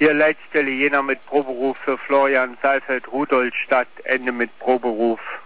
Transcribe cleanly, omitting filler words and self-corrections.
Hier Leitstelle Jena mit Proberuf für Florian Saalfeld, Rudolstadt, Ende mit Proberuf.